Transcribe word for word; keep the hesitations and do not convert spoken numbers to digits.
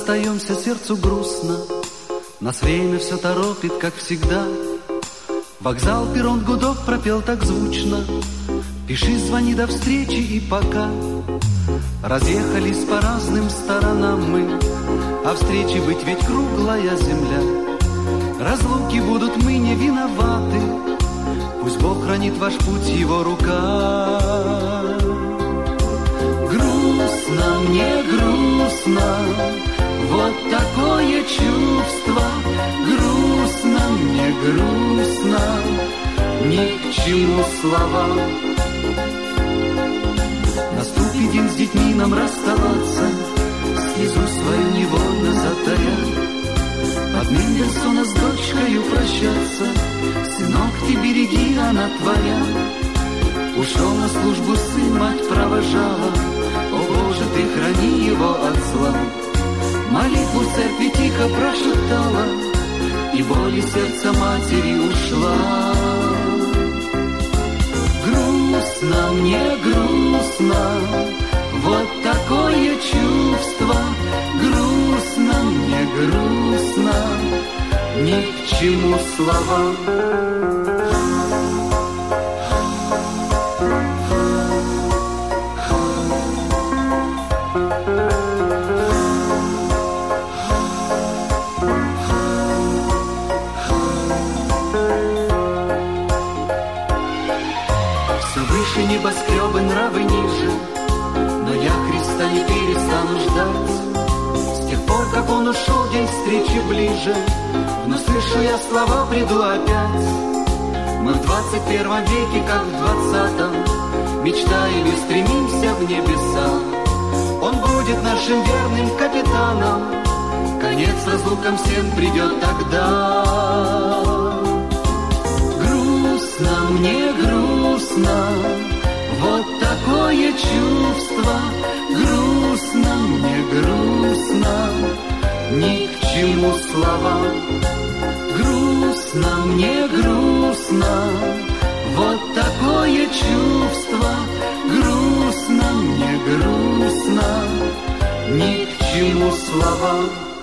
расстаемся, сердцу грустно. Нас время все торопит, как всегда. Вокзал, перрон, гудок пропел так звучно. Пиши, звони, до встречи и пока. Разъехались по разным сторонам мы, а встречи быть ведь круглая земля. Разлуки будут, мы не виноваты. Пусть Бог хранит ваш путь, его рука. Грустно, мне грустно, вот такое чувство. Грустно, мне грустно, ни к чему слова. Наступит день с детьми нам расставаться, слезу свою невольно затая. Под Мендельсона с дочкою прощаться. Сынок, ты береги, она твоя. Ушел на службу сын, мать провожала. О Боже, ты храни его от зла. Молитву в церкви тихо прошептала, и боль из сердца матери ушла. Грустно, мне грустно, вот такое чувство. Грустно, мне грустно, ни к чему слова. Все выше небоскребы, нравы ниже, но я Христа не перестану ждать. С тех пор, как Он ушел, день встречи ближе, но слышу я слова, приду опять. Мы в двадцать первом веке, как в двадцатом, мечтаем и стремимся в небеса. Он будет нашим верным капитаном, конец разлукам всем придет тогда. Грустно, мне грустно, вот такое чувство. Грустно, мне грустно, ни к чему слова. Грустно, мне грустно, вот такое чувство. Грустно, мне грустно, ни к чему слова.